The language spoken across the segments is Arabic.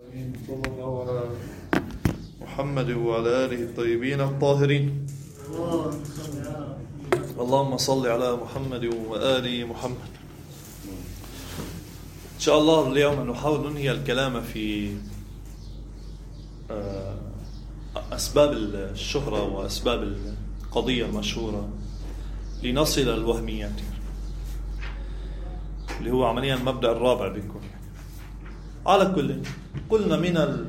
صلى الله على محمد وعلى آله الطيبين الطاهرين. اللهم صل على محمد وآل محمد. إن شاء الله اليوم نحاول ننهي الكلام في أسباب الشهرة وأسباب القضية المشهورة لنصل الوهميات، اللي هو عمليا المبدأ الرابع بيكون. على كل قلنا من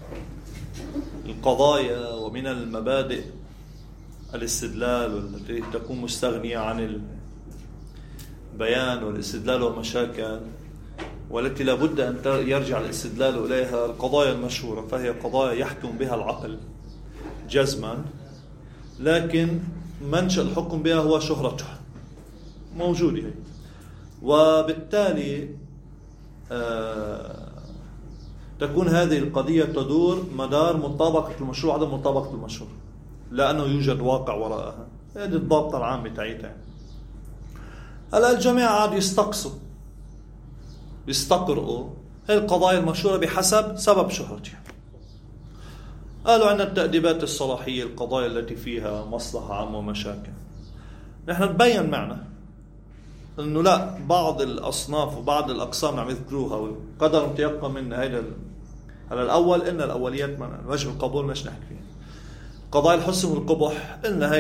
القضايا ومن المبادئ الاستدلال والتي تكون مستغنية عن البيان والاستدلال والمشاكل، والتي لابد أن يرجع الاستدلال إليها القضايا المشهورة، فهي قضايا يحكم بها العقل جزما، لكن منشأ الحكم بها هو شهرتها موجودة، وبالتالي تكون هذه القضية تدور مدار مطابقة المشروع عدم مطابقة المشروع، لأنه يوجد واقع وراءها. هذه الضابطة العامة تاعتها. هلا الجميع عاد يستقرؤوا هذه القضايا المشهورة بحسب سبب شهرتها. قالوا عندنا التأديبات الصلاحية، القضايا التي فيها مصلحة عامة ومشاكل. نحن نبين معنا انه لا، بعض الاصناف وبعض الاقسام عم يذكروها وقدر متيقن من هذا. على الاول ان الاوليات وجه القبول مش نحكي فيها. قضايا الحسن والقبح قلنا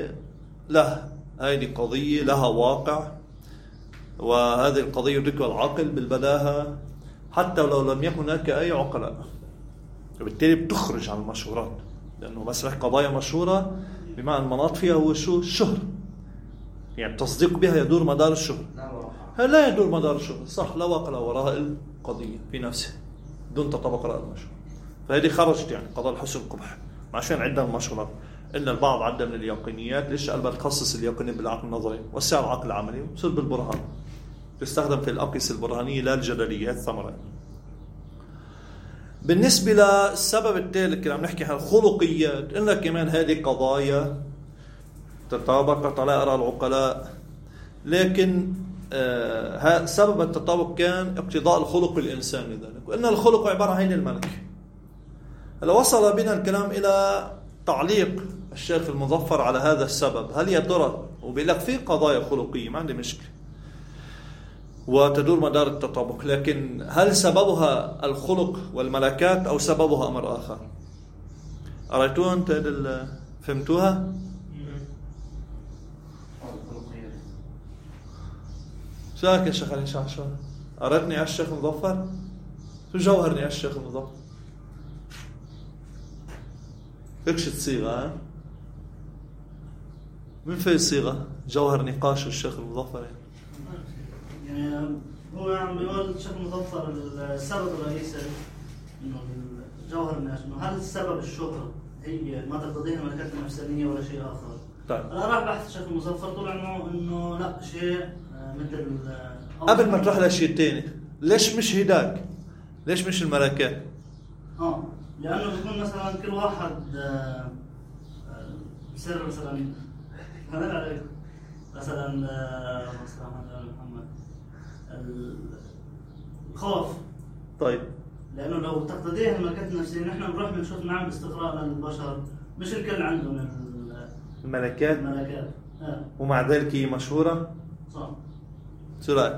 هيدي قضيه لها واقع، وهذه القضيه يدركها العقل بالبداهه حتى لو لم يكن هناك اي عقلاء، وبالتالي بتخرج عن المشهورات، لانه مسرح قضايا مشهوره بمعنى المناط فيها هو شو؟ الشهره، يعني التصديق بها يدور مدار الشهرة. لا يدور مدار الشهرة، صح، لا واقع وراء القضية في نفسها دون تطابق رأي المشهور. فهذه خرجت يعني قضاء الحسن والقبح، عشان عدة المشهورات. إن البعض عدة من اليقينيات، ليش قلبها تخصص اليقيني بالعقل النظري وسع العقل العملي وصير بالبرهان، تستخدم في الأقيسة البرهانية لا الجدلية الثمرة. بالنسبة للسبب الثالث اللي عم نحكي عن الخلقيات، قلنا كمان هذه قضايا تطابقت على آراء العقلاء، لكن سبب التطابق كان اقتضاء الخلق الإنساني ذلك، وإن الخلق عبارة عن الملك. هل وصل بنا الكلام إلى تعليق الشيخ المظفر على هذا السبب؟ هل يا ترى وبيقول لك في قضايا خلقية ما عندي مشكلة وتدور مدار التطابق، لكن هل سببها الخلق والملكات أو سببها أمر آخر؟ قرأتوها أنت؟ فهمتوها؟ شاك يا شيخ علي شعشع، قرأتني على الشيخ المظفر؟ شو جوهرني على الشيخ المظفر؟ فيكش تصيغة من في صيغة جوهر نقاش الشيخ المظفر يعني هو عم بيقول الشيخ المظفر السبب الرئيسي انه جوهر النقاش انه هل السبب الشهرة هي ما تقتضيها الملكات النفسانية ولا شيء آخر؟ طيب أنا راح بحث الشيخ المظفر طلع إنه لا شيء مثل قبل ما تروح لشيء تاني، ليش مش هداك؟ ليش مش الملكات؟ لأنه بيكون مثلا كل واحد سر مثلا هذا عليك مثلا محمد الخوف. طيب لأنه لو تقتضيها الملكات النفسية نحن بنروح بنشوف نعمل استقراء للبشر، مش الكل عندهم الملكات. ومع ذلك هي مشهورة. صح. شو رأيك؟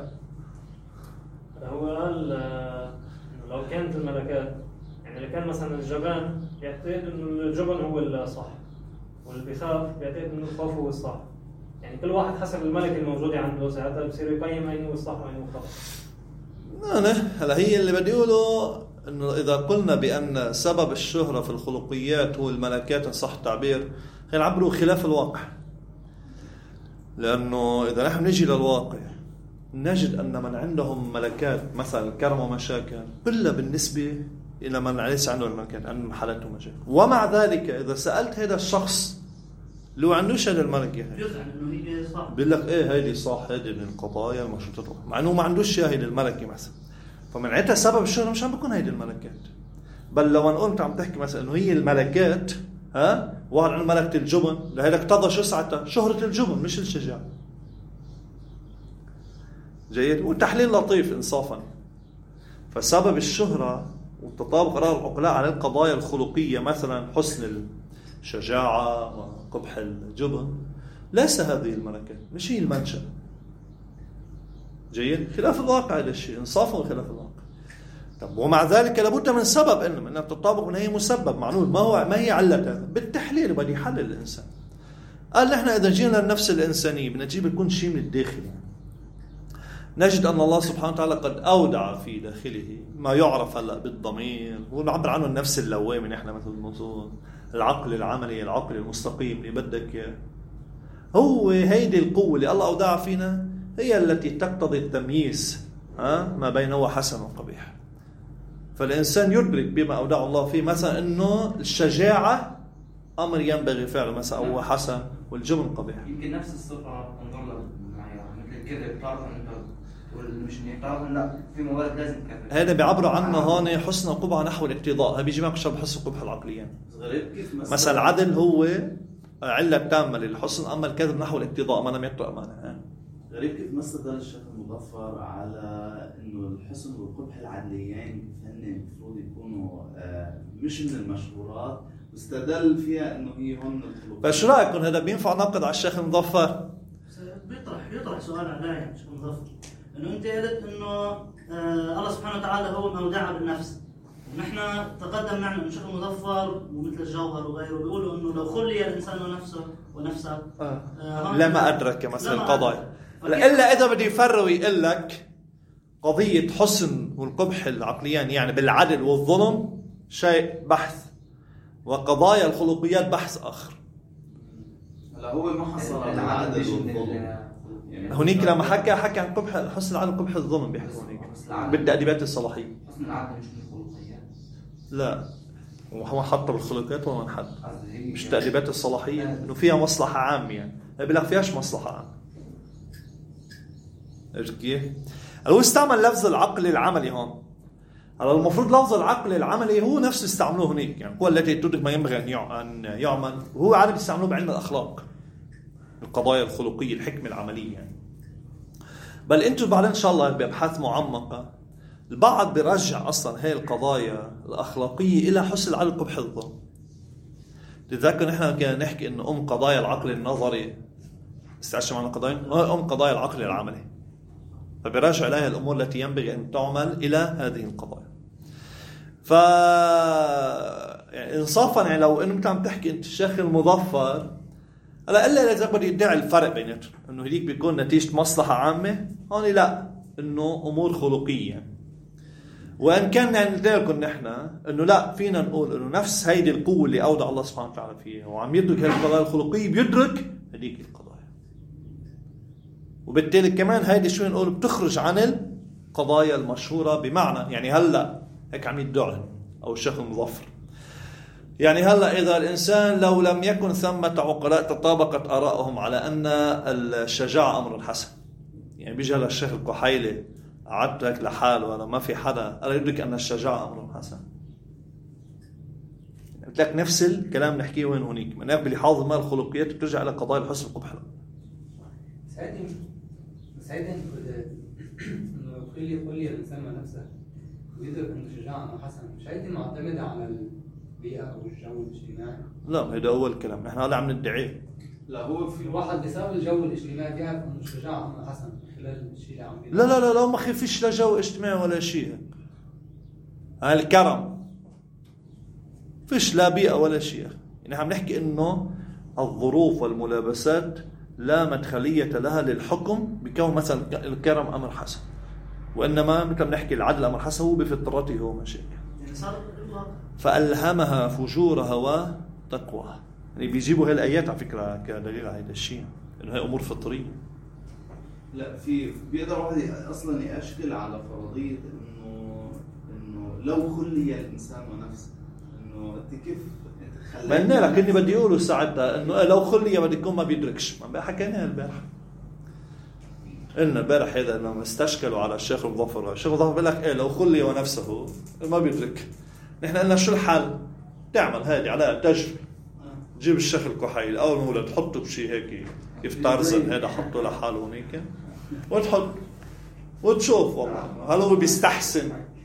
هو قال لو كانت الملكات، يعني اللي كان مثلا الجبان يعتقد انه الجبن هو الصح، واللي بيخاف بيعتقد انه الخوف هو الصح. يعني كل واحد حسب الملك الموجود عنده ساعتها بصير يقيم اين هو الصح واين هو الخطأ. هلا هي اللي بدي اقوله انه اذا قلنا بان سبب الشهرة في الخلقيات هو الملكات ان صح التعبير، نعبروا خلاف الواقع. لانه اذا نحن نجي للواقع نجد أن من عندهم ملكات مثلا الكرم ومشاكل كلها بالنسبة إلى من ليس عنده الملكات، عنده حالته مشاكل. ومع ذلك إذا سألت هذا الشخص لو عندوش هذا الملكة بيقول لك إيه هيدي صح، هيدي من القضايا المشروطة، مع أنه ما عندوش هيدي الملكة مثلا. فمنعتها سبب الشهرة مش عم بيكون هيدي الملكات. بل لو أن أنت عم تحكي مثلا إنه هي الملكات، واحد عنده ملكة الجبن، لهذا اقتضى شو ساعتها؟ شهرة الجبن مش الشجاعة. جيد. وتحليل لطيف إنصافا. فسبب الشهرة وتطابق آراء العقلاء على القضايا الخلقية مثلا حسن الشجاعة وقبح الجبن، ليس هذه الملكات، مش هي المنشأ. جيد؟ خلاف الواقع هذا الشيء، انصافا خلاف الواقع. طب ومع ذلك لابد من سبب انها تطابق، من هي مسبب معلول. ما هي علة هذا؟ بالتحليل بدي يحلل الانسان. قال نحن اذا جينا للنفس الانسانيه بدنا نجيب كل شيء من الداخل، نجد ان الله سبحانه وتعالى قد اودع في داخله ما يعرف هلا بالضمير، هو نعبر عنه النفس اللوامه نحن مثل الموضوع، العقل العملي، العقل المستقيم اللي بدك اياه. هو هيدي القوه اللي الله اودعها فينا هي التي تقتضي التمييز ما بين هو حسن وقبيح. فالإنسان يدرك بما أودع الله فيه مثلا أنه الشجاعة أمر ينبغي فعله مثلا هو حسن، والجبن قبيح. يمكن نفس الصفة تنظر معي مثل الكذب، تعرف أن أنت تقول مش إني تعرف أن لا في موارد لازم كذب. هذا بيعبروا عنه هون حسن وقبح نحو الاقتضاء. هذا بيجي معك شرب حسن وقبح العقليين. مثلا العدل هو علة تامة للحسن، أما الكذب نحو الاقتضاء ما لم يطرق أمانة. غريب كيف ما استدل الشيخ المظفر على انه الحسن والقبح العدليين هن المفروض يكونوا مش من المشهورات، واستدل فيها انه هي هن الخلق. فشو رايكم هذا بينفع نقد على الشيخ المظفر؟ يطرح سؤال عليا الشيخ المظفر، انه انت قلت انه الله سبحانه وتعالى هو مودعها بالنفس. نحن تقدم معنا الشيخ المظفر ومثل الجوهر وغيره بيقولوا انه لو خلي الانسان نفسه لما ادرك مثل القضايا. إلا إذا بدي يفرق ويقول لك قضية حسن والقبح العقليان يعني بالعدل والظلم شيء بحث، وقضايا الخلقيات بحث آخر. لا هو ما حصل على العدل والظلم. هنيك لما حكى عن قبح حسن العدل وقبح الظلم بيحكوا هنيك بالتأديبات الصلاحية. حسن العدل مش من الخلقيات. لا هو حط بالخلقيات ولا من حد مش تأديبات الصلاحية إنه فيها مصلحة عامة، يعني بلا فيهاش مصلحة عامة. كيف؟ هو استعمل لفظ العقل العملي هون. هلا المفروض لفظ العقل العملي هو نفسه استعملوه هناك، يعني القوى التي تدرك ما ينبغي أن يعمل، وهو عادة يستعملوه بعلم الأخلاق، القضايا الخلقية، الحكمة العملية يعني. بل أنتم بعدين إن شاء الله بأبحاث معمقة البعض بيرجع أصلا هاي القضايا الأخلاقية إلى حسن العدل قبح الظلم. تذكر نحن كنا نحكي إنه قضايا العقل النظري استعشى معنا قضايا العقل العملي، فبيراجع إليها الأمور التي ينبغي أن تعمل إلى هذه القضايا. يعني إنصافا يعني لو إنه عم تحكي أنت الشيخ المظفر إلا إذا بدي يدعي الفرق بيناتهم إنه هذيك بيكون نتيجة مصلحة عامة، هون لا إنه أمور خلقية. وإن كان يعني لكم نحن إنه لا فينا نقول إنه نفس هيدي القوة اللي أودع الله سبحانه وتعالى فيها وعم يدرك هذه القضايا الخلقية بيدرك هذيك القضايا، وبالتالي كمان هيدي شو نقول بتخرج عن القضايا المشهورة. بمعنى يعني هلأ هيك عم يدعي أو الشيخ المظفر يعني هلأ إذا الإنسان لو لم يكن ثمة عقلاء تطابقت آراءهم على أن الشجاعة أمر حسن، يعني بيجي هلا الشيخ الكحيلي قعدت هيك لحاله ولا ما في حدا ألا يدرك أن الشجاعة أمر حسن. قلت لك نفس الكلام نحكيه وين هونيك من اللي حافظ ما الخلقيات بترجع إلى قضايا الحسن والقبح. سعيدا انه خلي الانسان مع نفسه ويدرك انه الشجاعه انه حسن، مش هيدي معتمده على البيئه او الجو الاجتماعي. لا هذا هو الكلام نحن هلا عم ندعيه. لا هو في الواحد بسبب الجو الاجتماعي بيعرف انه الشجاعه انه حسن من خلال الشيء اللي عم بيعمله. لا ما فيش لا جو اجتماعي ولا شيء. الكرم فيش لا بيئه ولا شيء، يعني عم نحكي انه الظروف والملابسات لا مدخلية لها للحكم بكون مثلا الكرم أمر حسن، وإنما مثل ما نحكي العدل أمر حسن هو بفطرته هو ماشي. فألهمها فجورها وتقواها، يعني بيجيبوا هاي الآيات على فكرة كدليل على هذا الشيء إنه هي أمور فطرية. لا بيقدر واحد أصلا يشكل على فرضية إنه لو خلي الإنسان ونفسه إنه أنت كيف ما قلنا لك اني بدي اقوله ساعتها انه لو خلي بدي يكون ما بيدركش. ما حكيناها البارح، قلنا البارح هذا انهم استشكلوا على الشيخ المظفر. الشيخ المظفر بيقول لك لو خلي ونفسه ما بيدرك. نحن قلنا شو الحل؟ تعمل هذه على تجربه، جيب الشيخ الكحيل اول ما ولد تحطه بشيء هيك كيف تارزن هذا حطه لحاله هنيك وتحط وتشوف والله هل هو بيستحسن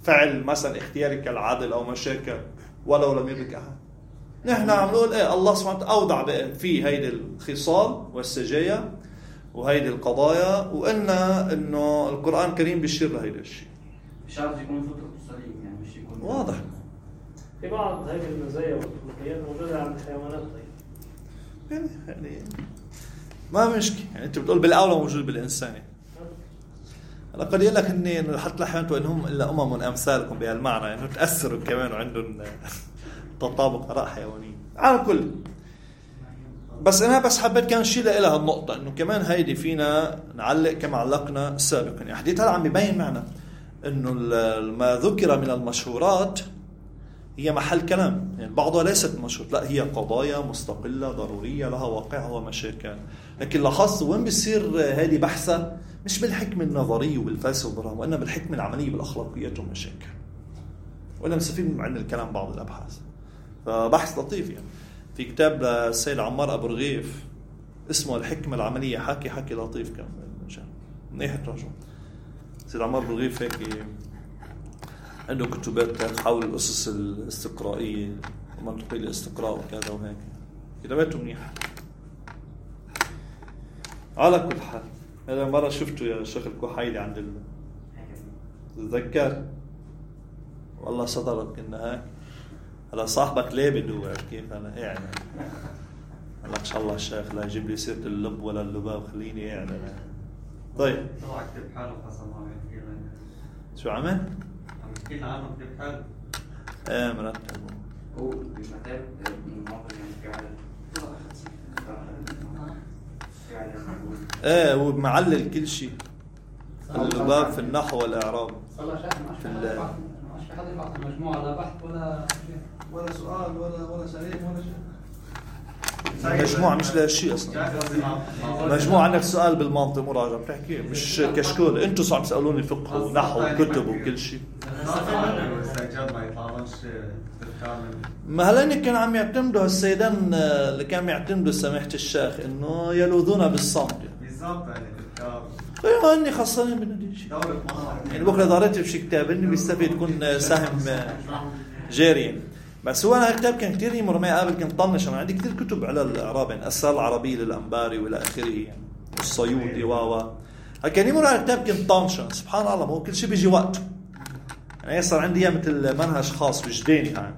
فعل مثلا اختياري كالعدل أو مشاكل ولو لم يدرك أحد. نحن عم نقول إيه الله سبحانه وتعالى أودع في هيدي الخصال والسجايا وهيدي القضايا، وقلنا إنه القرآن الكريم بيشير لهيدا الشيء. شرط يكون فطرة سليم يعني مش يكون واضح. في بعض هذه المزايا والخلقيات موجودة عند الحيوانات. طيب يعني ما مشكلة، يعني أنت بتقول بالأولى موجود بالإنسان. أنا قد يقول لك إن حتى الحيوانات وإنهم إلا أمم أمثالكم بهالمعنى، يعني تأثروا كمان وعندهم تطابق آراء حيوانية على كل. بس أنا بس حبيت كان شيء لها النقطة إنه كمان هيدي فينا نعلق كما علقنا سابقا. يعني حديث هذا عم يبين معنا إنه ما ذكر من المشهورات هي محل كلام، يعني بعضها ليست مشهور، لا هي قضايا مستقلة ضرورية لها واقعها ومشاكل. لكن لاحظت وين بيصير هذه بحثة مش بالحكم النظري وبالفلسفة وإنما بالحكم العملي بالأخلاقيات والمشاكل، وإنما مستفيد عن الكلام بعض الأبحاث. فبحث لطيف يعني في كتاب للسيد عمار أبو رغيف اسمه الحكمة العملية، حكي لطيف كان منيح ترجمة. السيد عمار أبو رغيف هيك عنده كتبات حول الأسس الاستقرائية ومنطقية الاستقراء وكذا وهيك، كتاباته منيحة. على كل حال هذا مرة شفته يا شيخ الكحيلي عند تتذكر والله صدرك إنه هيك هذا صاحبك ليه بدو كيف أنا يعني قال لك شاء الله الشيخ لا يجيب لي سيرة اللب ولا اللباب خليني يعني. طيب طلع كتب حاله حسن ما كثير شو عمل؟ عم يحكي لنا عنه كتب حاله. ايه مرتب هو بمثال المواطن يعني ايه هو معلل كل شيء اللباب في النحو والإعراب. صار شيخ ما في حد يبعث المجموعة لا بحث ولا سؤال ولا سليم ولا شيء. مجموعة مش لا شيء أصلا. مجموعة عندك سؤال بالمنطق مراجعة بتحكي مش كشكول. أنتوا صعب تسألوني فقه ونحو وكتب وكل شيء. ما هلأني كان عم يعتمدوا هالسيدان اللي كانوا يعتمدوا سماحة الشيخ إنه يلوذون بالصمت. بالضبط يعني طيب أني خاصين بدي شيء. يعني بكرة ضريت بشي كتاب إني بيستفيد يكون سهم جاري. بس هو أنا الكتاب كان كتير يمر معي قبل كنت طنش. أنا عندي كتير كتب على الإعراب يعني الأسرار العربية للأنباري وإلى آخره يعني الصيودي كان يمر على الكتاب كنت طنش. سبحان الله هو كل شيء بيجي وقت. يعني صار عندي مثل منهج خاص وجداني يعني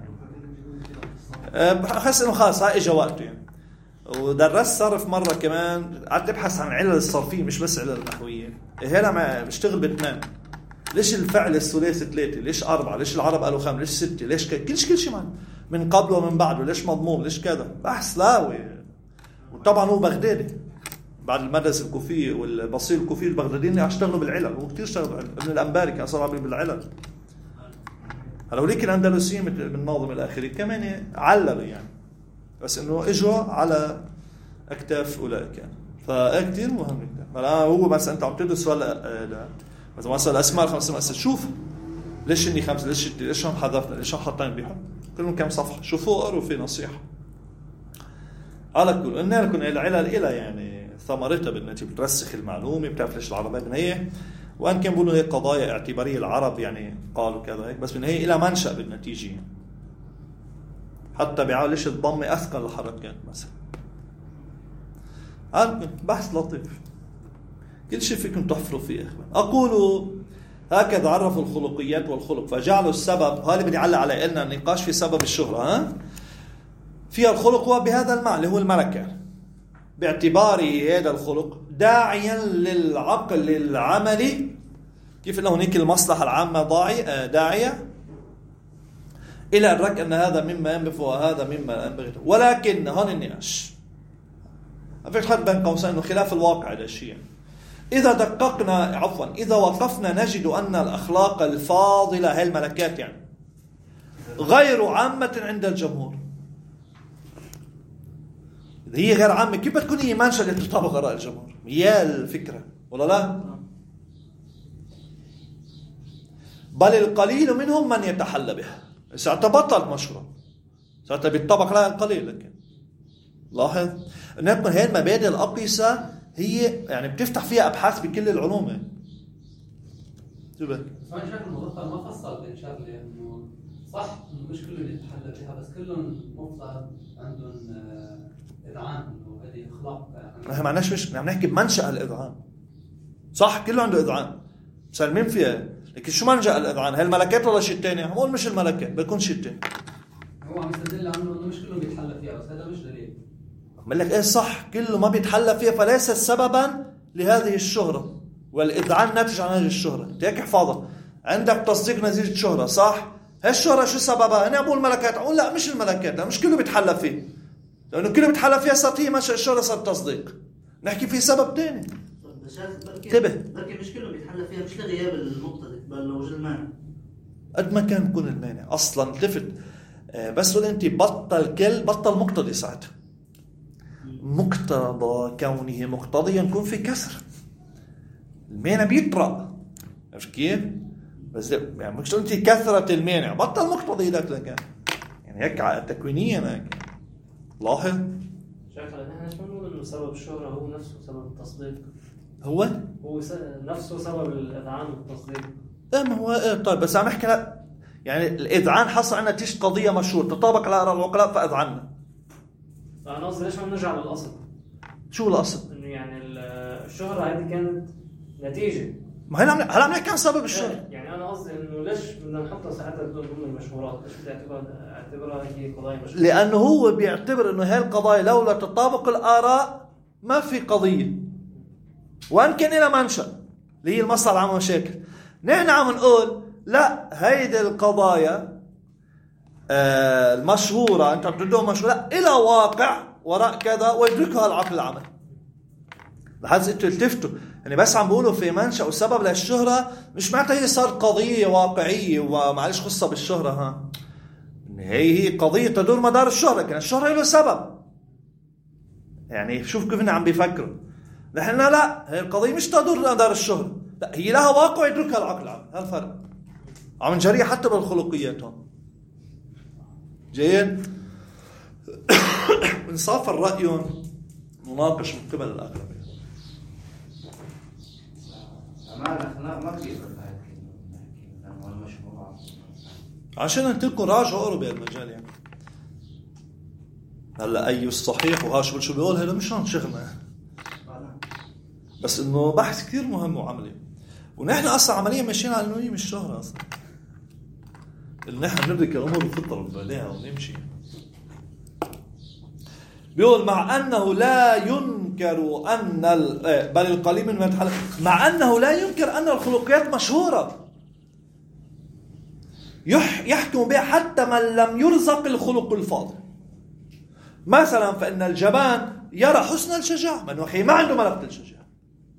بحس إنه خاص هاي إجا وقته يعني. ودرست صرف مرة كمان قعدت أبحث عن علل الصرفية مش بس علل النحوية. هنا ما بشتغل باثنين. ليش الفعل الثلاثي 3؟ ليش 4؟ ليش العرب قالوا 5؟ ليش 6؟ ليش كل شيء معنا من قبل ومن بعده؟ ليش مضموم؟ ليش كذا؟ بحث لاوي. وطبعا هو بغدادي بعد المدرسة الكوفية والبصير الكوفي البغداديين اشتغلوا بالعلل. هو كتير اشتغل ابن الأنباري كان صار عمل بالعلل. هلا وليك الأندلسيين بالناظم الآخري كمان عللوا يعني بس إنه إجوا على أكتاف أولئك يعني. فكتير مهم جدا. هو بس أنت عم تدرس ولا مثلا الأسماء 5 أسئلة شوف ليش إني 5 ليش 6 ليش هم حذفنا ليش هم حطين بيهم كلهم كم صفحة شوفوا قروا في نصيحة. على كل قلنا لكم العلل إلى يعني ثمرتها بالنتيجة بترسخ المعلومة بتعرف ليش العرب بالنهاية. وأن كان بيقولوا هي قضايا اعتبارية العرب يعني قالوا كذا هيك بس بالنهاية إلى منشأ بالنتيجة حتى بيعاول ليش الضمة أثقل الحركات مثلا. بحث لطيف كل شيء فيكم تحفروا فيه. أقول هكذا عرفوا الخلقيات والخلق فجعلوا السبب هذا بدي أعلق عليه. قلنا النقاش في سبب الشهرة فيها الخلق هو بهذا المعنى اللي هو الملكة باعتباره هذا الخلق داعيا للعقل العملي كيف انه هناك المصلحة العامة داعية إلى الرك أن هذا مما ينبغي وهذا مما ينبغي. ولكن هون النقاش في حد بين قوسين إنه خلاف الواقع هذا الشيء. إذا دققنا إذا وقفنا نجد أن الأخلاق الفاضلة هي الملكات يعني غير عامة عند الجمهور. إذا هي غير عامة كيف بتكون هي منشأ لتطابق آراء الجمهور؟ هي الفكرة ولا لا؟ بل القليل منهم من يتحلى بها. ساعتها بطلت مشروع ساعتها بيتطبق لها القليل. لكن لاحظ أن هي المبادئ الأقيسة هي يعني بتفتح فيها أبحاث بكل العلوم. شو بك؟ بس أنا شايف المظفر ما فصل بين شغلة إنه صح إنه مش كلهم يتحلى فيها بس كلهم مفترض عندهم إذعان إنه هذه أخلاق. ما معناش مش عم نحكي بمنشأ الإذعان. صح كله عنده إذعان مسلمين فيها، لكن شو منشأ الإذعان؟ هي الملكات ولا شيء تاني؟ عم أقول مش الملكات، بيكون شيء تاني. هو عم يستدل عنه إنه مش كلهم بيتحلى فيها بس هذا مش دليل. عم لك إيه صح كله ما بيتحلى فيها فليس سببا لهذه الشهرة، والإذعان ناتج عن هذه الشهرة. أنت هيك احفظها، عندك تصديق نتيجة شهرة صح؟ هالشهرة شو سببها؟ أنا أقول ملكات، أقول لا مش الملكات، لا مش كله بيتحلى فيه، لأنه كله بيتحلى فيها صارت هي منشأ الشهرة صارت تصديق. نحكي في سبب تاني. انتبه، بركي مش كله بيتحلى فيها مش لغياب المقتضي بل لوجود المانع. قد ما كان يكون المانع اصلا التفت، بس تقول انت بطل مقتضي ساعتها. مقتضى كونه مقتضيا يكون في كسر، المانع بيطرأ. عرفت كيف؟ بس يعني مش انت كثرة المانع بطل مقتضي لك يعني هيك تكوينيا هيك. لاحظ شايف نحن شو بنقول انه سبب الشهرة هو نفسه سبب التصديق، هو نفسه سبب الإذعان والتصديق. ما هو طيب بس عم نحكي لا يعني الإذعان حصل عنا تيجي قضية مشهور تطابق على آراء العقلاء فأذعنا. أنا قصدي ليش ما نرجع للأصل؟ شو الأصل؟ إنه يعني الشهرة هذه كانت نتيجة. ما هلا عم نحكي عن سبب الشهرة. يعني أنا قصدي إنه ليش بدنا نحطها ساعتها ضمن المشهورات؟ ليش بتعتبرها هي قضايا مشهورة؟ لأنه هو بيعتبر إنه هاي القضايا لولا تطابق الآراء ما في قضية، وأن كان لها منشأ اللي هي المصلحة العامة والمشاكل. نحن عم نقول لا هيدي القضايا المشهورة أنت بتدوها مشهورة لا إلى واقع وراء كذا ويدركها العقل العملي. لحظة انتوا التفتوا يعني بس عم بقولوا في منشأ وسبب للشهرة مش معناتها هي صار قضية واقعية ومعلش خصة بالشهرة. ها هي قضية تدور مدار الشهرة، لكن الشهرة له سبب. يعني شوف كيف عم بيفكروا. نحن لا هي القضية مش تدور مدار الشهرة، لا هي لها واقع يدركها العقل العام. هذا الفرق. عم نجريها حتى بالخلقيات هون. جيد. انصاف الرأي مناقش من قبل الأغلبية. ما بجيب الكلمة المشهورة عشان انتلكم راجعوا قروا بهالمجال يعني. هلا أي الصحيح وهاشبل شو بيقول هذا مش شغلنا، بس إنه بحث كثير مهم وعملي. ونحن أصلا عمليا ماشيين على إنه هي مش شهرة أصلا، اللي نحن ندرك الأمور بفطرة عليها ونمشي. بيقول مع أنه لا ينكر أن بل القليل من يتحلى، مع أنه لا ينكر أن الخلقيات مشهورة يحكم بها حتى من لم يرزق الخلق الفاضل. مثلا فإن الجبان يرى حسن الشجاعة، من وحي ما عنده ملكة الشجاعة،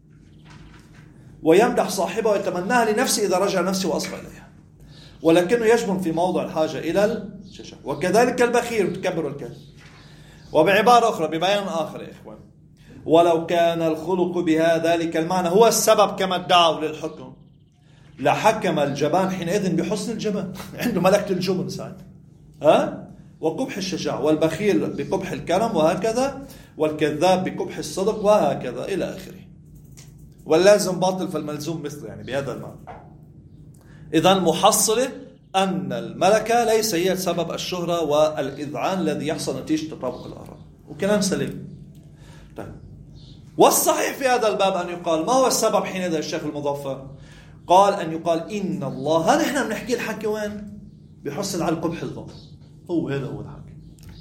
ويمدح صاحبه ويتمناها لنفسه إذا رجع نفسه وأصغى إليها، ولكنه يجبن في موضع الحاجة إلى الشجاعة. وكذلك البخيل متكبر الكذب. وبعبارة أخرى ببيان آخر يا إخوان، ولو كان الخلق بها ذلك المعنى هو السبب كما ادعوا للحكم لحكم الجبان حينئذ بحسن الجبان عنده ملكة الجبن ساعتها وقبح الشجاعة، والبخيل بقبح الكرم وهكذا، والكذاب بقبح الصدق وهكذا إلى آخره. واللازم باطل فالملزوم مثله، يعني بهذا المعنى. إذن المحصلة أن الملكة ليس هي سبب الشهرة والإذعان الذي يحصل نتيجة تطابق الآراء، وكلام سليم. طيب. والصحيح في هذا الباب أن يقال ما هو السبب حينئذ الشيخ المظفر؟ قال أن يقال إن الله، هذا إحنا بنحكي الحكي وين؟ بيحصل على القبح الظاهر. هذا هو الحكي.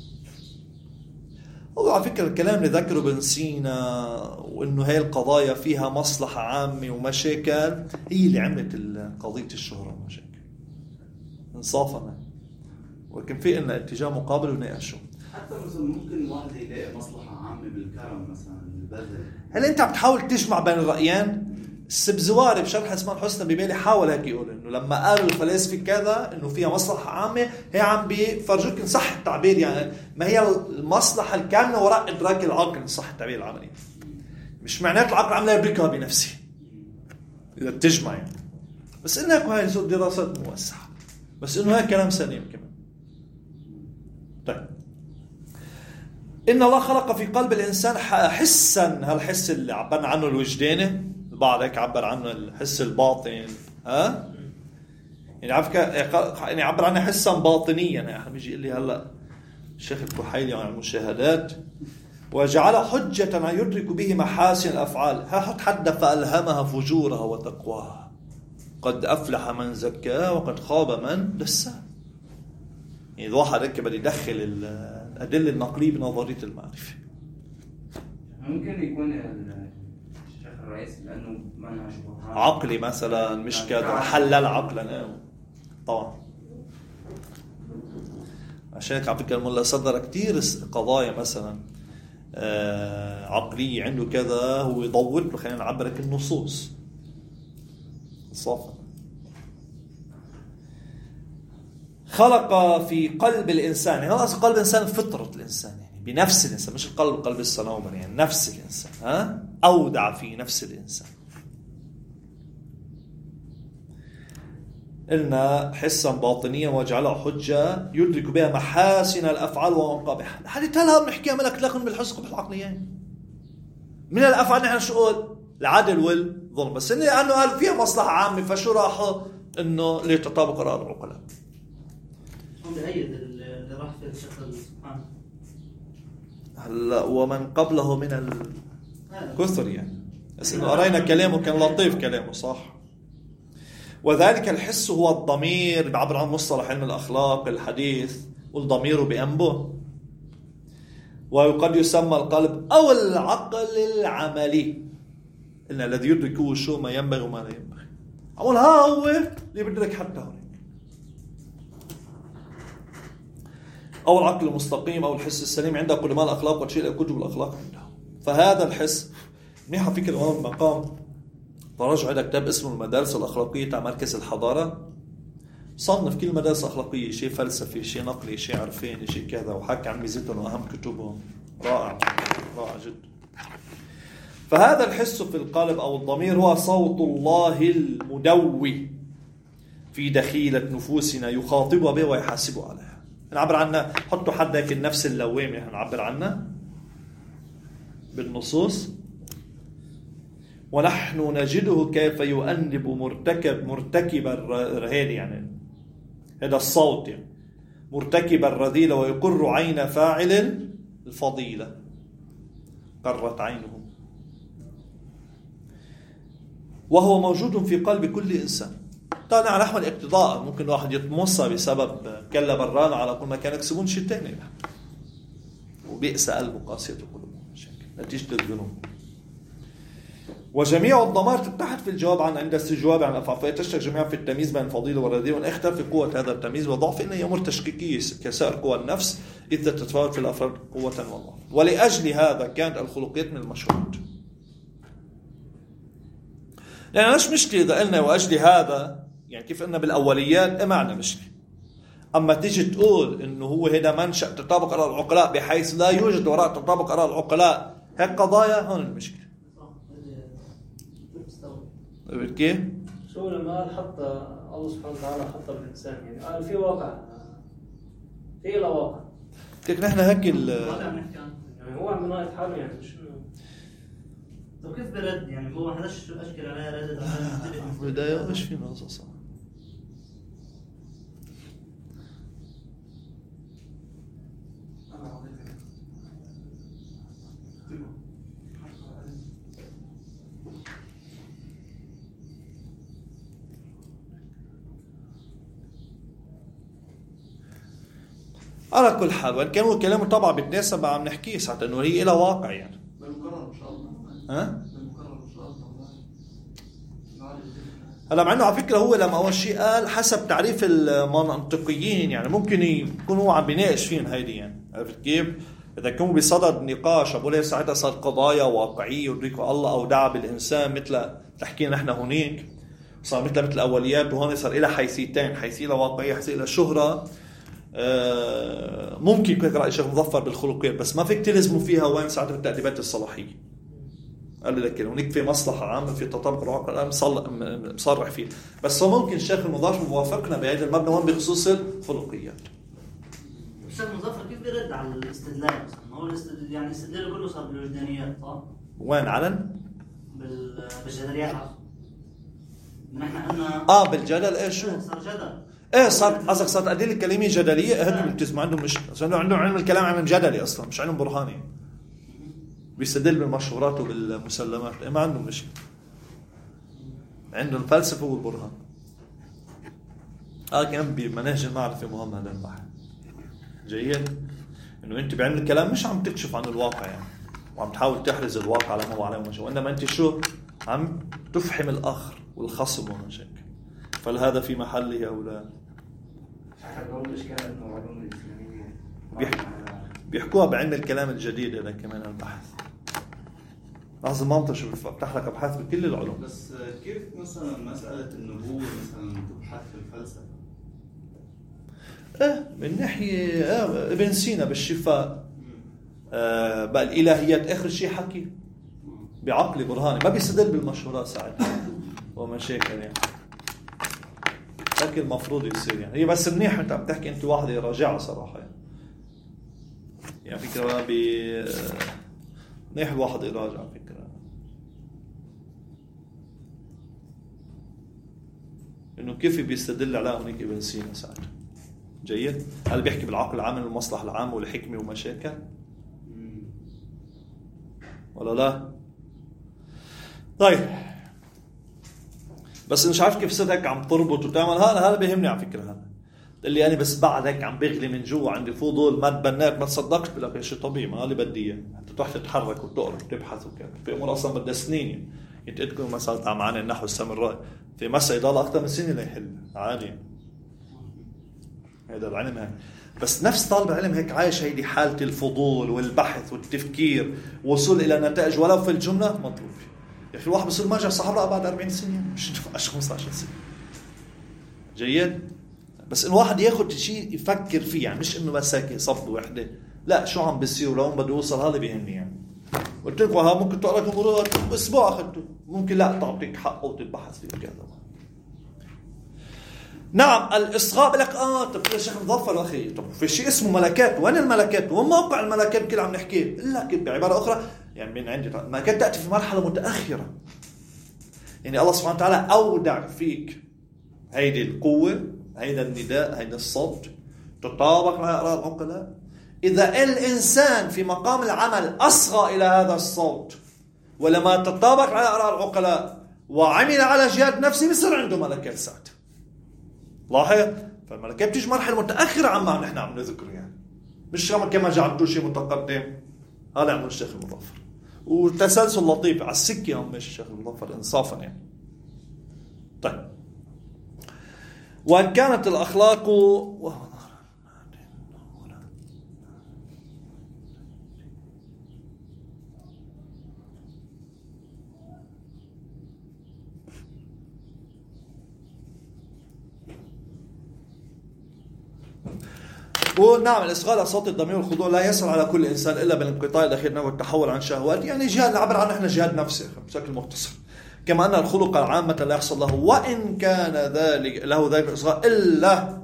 هو على فكرة الكلام اللي ذكره ابن سينا وإنه هاي القضايا فيها مصلحة عامة ومشاكل هي اللي عملت قضية الشهرة ومشاكل. انصافنا، ولكن في إن اتجاه مقابل ونناقشه. حتى مثلا ممكن واحد يلاقي مصلحة عامة بالكرم مثلا البذل. هل أنت بتحاول تجمع بين الرأيين؟ السبزواري بشرح اسمان حسنى ببالي حاول هيك يقول إنه لما قالوا الفلاسفة كذا إنه فيها مصلحة عامة، هي عم بيفرجوك إن صح التعبير، يعني ما هي المصلحة الكاملة وراء إدراك العقل إن صح التعبير العملي. مش معنات العقل عم لا يدركها بنفسه إذا بتجمع يعني. بس إنها هاي دراسات موسعة، بس إنه هاي كلام سليم كمان. طيب، إن الله خلق في قلب الإنسان حسا، هالحس اللي عبرنا عنه الوجداني، البعض هيك عبر عنه الحس الباطن، ها؟ يعني عبر عنها حسا باطنيا. يعني بيجي يقول لي هلا الشيخ الكحيلي عن المشاهدات وجعل حجة يدرك به محاسن الأفعال. هاحط حد فألهمها فجورها وتقواها قد أفلح من زكاها وقد خاب من دساها. يعني الواحد هيك بده يدخل الأدلة النقلية بنظرية المعرفة. ممكن يكون الشيخ الرئيس لأنه منهج برهان عقلي مثلا، مش كذا حلل عقلا. طبعا عشان هيك على فكرة الملا صدر كتير قضايا مثلا عقلية عنده كذا، هو يضوط له خلينا نعبرك النصوص صافا. خلق في قلب الإنسان، يعني هذا قلب الإنسان فطرة الإنسان، يعني بنفس الإنسان، مش قلب الصنوبر، يعني نفس الإنسان. أودع في نفس الإنسان. قلنا حسا باطنيا وجعلها حجة يدرك بها محاسن الأفعال ومقابحها. حديث هلا بنحكيها ملك لكن بالحس بالعقليين. من الأفعال نحن شو قول العدل والظلم، بس لأنه قال فيها مصلحة عامة فشو راح إنه ليتطابق رأي العقلاء. هم بأيد اللي راح في الشكل سبحانه. هلا ومن قبله من الكثر يعني، بس إنه قرينا كلامه كان لطيف كلامه صح. وذلك الحس هو الضمير، بعبر عن مصطلح علم الأخلاق الحديث والضمير بأنبه، وقد يسمى القلب أو العقل العملي، إن الذي يدركه شو ما ينبغي وما لا ينبغي. أقول ها هو اللي بدرك حتى هناك، أو العقل المستقيم أو الحس السليم عند علماء الأخلاق وشيء الكتب الأخلاق عندهم. فهذا الحس منيحة فكرة الإمام المقام فرجع إلى كتاب اسمه المدارس الأخلاقية تاع مركز الحضارة، صنف كل مدارس أخلاقية، شيء فلسفي، شيء نقلي، شيء عرفاني، شيء كذا، وحكى عن ميزتهم وأهم كتبهم. رائع رائع جدا. فهذا الحس في القلب أو الضمير هو صوت الله المدوي في دخيلة نفوسنا يخاطبها به ويحاسب عليها. نعبر عنها، حطوا حد هيك النفس اللوامة نعبر عنها بالنصوص. ونحن نجده كيف يؤنب مرتكب هذا يعني هذا الصوت يعني مرتكب الرذيلة ويقر عين فاعل الفضيلة قرت عينه، وهو موجود في قلب كل إنسان. طبعا على نحو الاقتضاء، ممكن واحد يتمصى بسبب كلا برانا على كل ما كان يكسبون شيء تاني، وبئس قلبه قاسية القلوب نتيجة الذنوب. وجميع الضمائر تتحد في الجواب عند استجواب عن الأفعال، فيتشترك جميعا في التمييز بين الفضيلة والرذيلة، وإن اختلف في قوة هذا التمييز وضعف إنه أمور تشكيكية كسائر قوى النفس إذا تتفاوت في الأفراد قوة وضعف. ولأجل هذا كانت الخلقيات من المشروعات. يعني مش مشكلة إذا قلنا وأجل هذا، يعني كيف قلنا بالأوليات معنا مشكلة. أما تيجي تقول إنه هو هذا منشأ تطابق آراء العقلاء بحيث لا يوجد وراء تطابق آراء العقلاء هيك قضايا، هون المشكلة. كيف؟ شو لما قال حتى الله سبحانه وتعالى حتى بالإنسان، يعني قال في واقع، في له واقع. لكن نحن هيك يعني هو عم بناقض حاله، يعني مش طب كيف برد؟ يعني هو ما حدش أشكل عليها ردد عليها بداية إيش في نقص؟ على كل حال، وإن كان هو كلامه طبعا بالناسب عم نحكيه ساعة إنه هي إلى واقع يعني. بالمكرر إن شاء الله. بالمكرر إن شاء الله. هلا مع إنه على فكرة هو لما أول شيء قال حسب تعريف المنطقيين، يعني ممكن يكون هو عم بيناقش فيهم هيدي، يعني عرفت كيف؟ إذا كانوا بصدد نقاش أقول ليه ساعتها صار قضايا واقعية ودركوا الله أودع بالإنسان مثل تحكينا نحن هناك، صار مثل الأوليات، وهون صار إلى حيثيتين، حيثية واقعية، حيثية إلى شهرة. ممكن يكون رأي الشيخ مظفر بالخلقيات، بس ما فيك تلزموا فيها وين ساعتها التأديبات الصلاحية. قال لي لك هناك في مصلحة عامة في تطابق الواقع مصرح فيه، بس هو ممكن الشيخ المظفر موافقنا بهذا المبنى وين بخصوص الخلقيات. الشيخ مظفر كيف بيرد على الاستدلال؟ هو الاستدلال يعني الاستدلال كله صار بالوجدانيات صح؟ وين علن؟ بالجدليات. نحن عندنا بالجدل ايه شو صار جدل. ايه صارت ادله كلاميه جدليه، هدول بيلتزموا عندهم مشكله، عندهم علم الكلام علم جدلي اصلا مش علم برهاني، بيستدل بالمشهورات وبالمسلمات. إيه ما عندهم مشكله، عندهم الفلسفه والبرهان. كمان بمناهج المعرفه مهم هذا البحث. جيد انه انت بعلم الكلام مش عم تكشف عن الواقع يعني وعم تحاول تحرز الواقع على ما هو عليه وما، وانما انت شو عم تفهم الاخر والخصم ومشاكل. فهذا في محله او لا؟ بيحكوها بعلم الكلام الجديد هذا كمان البحث. لاحظ المنطق شو بفتح لك ابحاث بكل العلوم. بس كيف مثلا مساله النبوه مثلا تبحث في الفلسفه؟ من ناحيه ابن سينا بالشفاء بقى الالهيات اخر شيء حكي بعقل برهاني، ما بيستدل بالمشهورات ساعتها ومشاكل يعني. لكن المفروض يصير يعني. هي بس منيح انت عم تحكي انت واحد يراجعها صراحه يعني فكره منيح الواحد يراجع فكره انه كيف بيستدل على هونيك ابن سينا ساعتها. جيد. هل بيحكي بالعقل العام والمصلحه العامه والحكمه ومشاكل ولا لا؟ طيب بس مش عارف كيف صرت هيك عم تربط وتعمل. هذا بيهمني على فكره. هذا اللي انا بس بعد هيك عم بغلي من جوا عندي فضول ما تبنيت ما تصدقت بقول لك شيء طبيعي ما اللي بدي اياه حتى تروح تتحرك وتقرا وتبحث وكذا. في امور اصلا بدها سنين يعني تذكر مثلا تاع معاني النحو السامرائي في مسألة يضل اكثر من سنه ليحل عادي. هذا العلم هيك. بس نفس طالب العلم هيك عايش هيدي حالة الفضول والبحث والتفكير وصول الى نتائج ولو في الجمله مطلوب. يا اخي الواحد بيصير مرجع صحراء بعد 40 سنه مش 15 سنه. جيد. بس إن واحد ياخد شيء يفكر فيه يعني مش إنه بس هيك صفد وحدة. لا شو عم بيصير ولون بده يوصل هذا بيهمني يعني. قلت لكم ها ممكن تقرأ لكم مرات أسبوع أخذته ممكن لا تعطيك حقه وتبحث فيه كذا. نعم الإصغاء بلك طب يا شيخ مظفر أخي طب في شيء اسمه ملكات. وين الملكات وين موقع الملكات كل عم نحكيه. لكن بعبارة أخرى يعني من عندي الملكات تأتي في مرحلة متأخرة. يعني الله سبحانه وتعالى أودع فيك هيدي القوة هيدا النداء هيدا الصوت تطابق مع آراء العقلاء. إذا الإنسان في مقام العمل أصغى إلى هذا الصوت ولما تطابق مع آراء العقلاء وعمل على جهاد نفسه بصير عنده ملكات ساعتها. لاحظ فالملكات بتيجي مرحلة متأخرة عما نحن عم نذكر يعني مش كما جعلتوا شيء متقدم. هذا عمل الشيخ المظفر وتسلسل لطيف على السكة هم الشيخ المظفر إنصافا يعني. طيب وأن كانت الأخلاق ونعم الإصغاء لصوت الضمير والخضوع لا يصل على كل إنسان إلا بالانقطاع الأخير والتحول عن شهوات يعني جهاد نعبر عنه إحنا جهاد نفسي بشكل مختصر. كما أن الخلق العامة لا يحصل له وإن كان ذلك الإصغاء إلا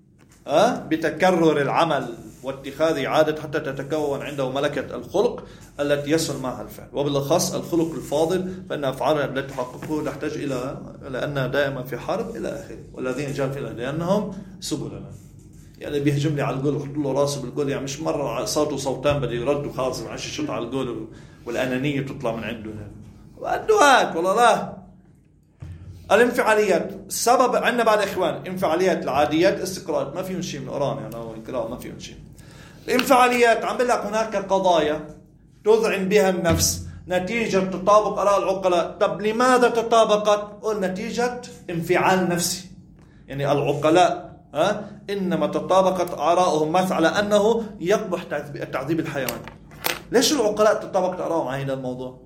بتكرر العمل واتخاذ عادة حتى تتكون عنده ملكة الخلق التي يصل معها الفعل. وبالأخص الخلق الفاضل فإن أفعالها التي تحققه تحتاج إلى أنها دائما في حرب إلى آخره. والذين جاءوا في لأنهم سبلنا يعني بيهجم لي على القول وحط له راسه بالقول يعني مش مرة صوته صوتان بده يرد وخلاص ما عادش يشوط على القول والأنانية تطلع من عنده وأدوات والله لا. الانفعاليات السبب عندنا بعد إخوان انفعاليات العاديات استقراءات ما فيهم شيء من القرآن يعني أو القراءة ما فيهم شيء. الانفعاليات عم بقول لك هناك قضايا تذعن بها النفس نتيجة تطابق آراء العقلاء. طب لماذا تطابقت؟ قل نتيجة انفعال نفسي يعني العقلاء إنما تطابقت آراءهم مثل على أنه يقبح تعذيب الحيوان. ليش العقلاء تطابقت آراءهم عن هذا الموضوع؟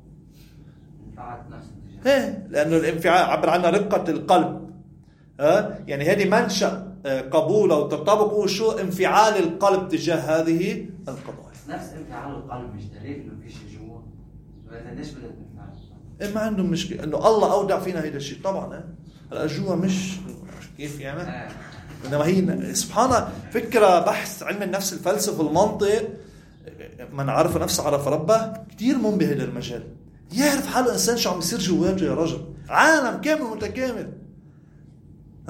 لأنه الانفعال عبر عنها رقة القلب يعني هذه منشأ قبول أو تطابق وشو انفعال القلب تجاه هذه القضايا. نفس انفعال القلب مش دليل إنه في شيء جوا ليش بدأت انفعال؟ ما عندهم مشكلة إنه الله أودع فينا هذا الشيء طبعا هلا جوا مش كيف يعني إنما هي سبحانه فكرة بحث علم النفس الفلسفة المنطق من عرف نفسه عرف ربه كتير منبه للمجال. يعرف حاله إنسان شو عم يصير جواته يا رجل عالم كامل متكامل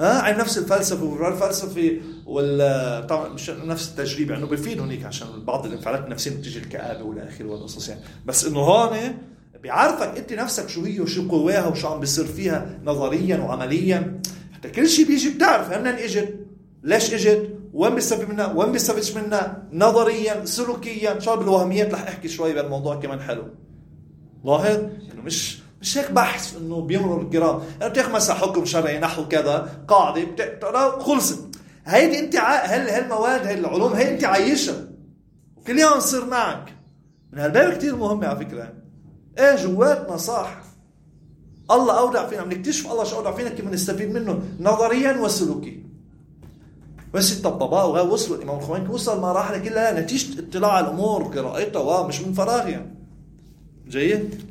عن نفس الفلسفة والفلسفة طبعا مش نفس التجربة، انه بيفيد هناك عشان بعض الانفعالات النفسية بتيجي الكآبة والى اخره والقصص يعني. بس انه هون بيعرفك انت نفسك شو هي وشو قواها وشو عم بيصير فيها نظريا وعمليا، حتى كل شيء بيجي بتعرف منين اجت، ليش اجت، وين بيستفيد منها، وين بيستفيدش منها، نظريا سلوكيا. ان شاء الله بالوهميات رح احكي شوي بالموضوع كمان حلو. لاحظ انه مش هيك بحث انه بيمرر الكرام، يعني بتاخذ مثلا حكم شرعي نحو كذا قاعده بتقرا خلصت. هيدي انت هالمواد هاي العلوم هي انت عايشها وكل يوم نصير معك. من هالباب كتير مهمه على فكره. جواتنا صح، الله اودع فينا، بنكتشف الله شو اودع فينا كيف نستفيد منه نظريا وسلوكيا. بس الطبطباء وغير وصلوا الامام الخميني وصل مراحل كلها نتيجه اطلاع على الامور وقراءتها ومش من فراغ يعني. جيد.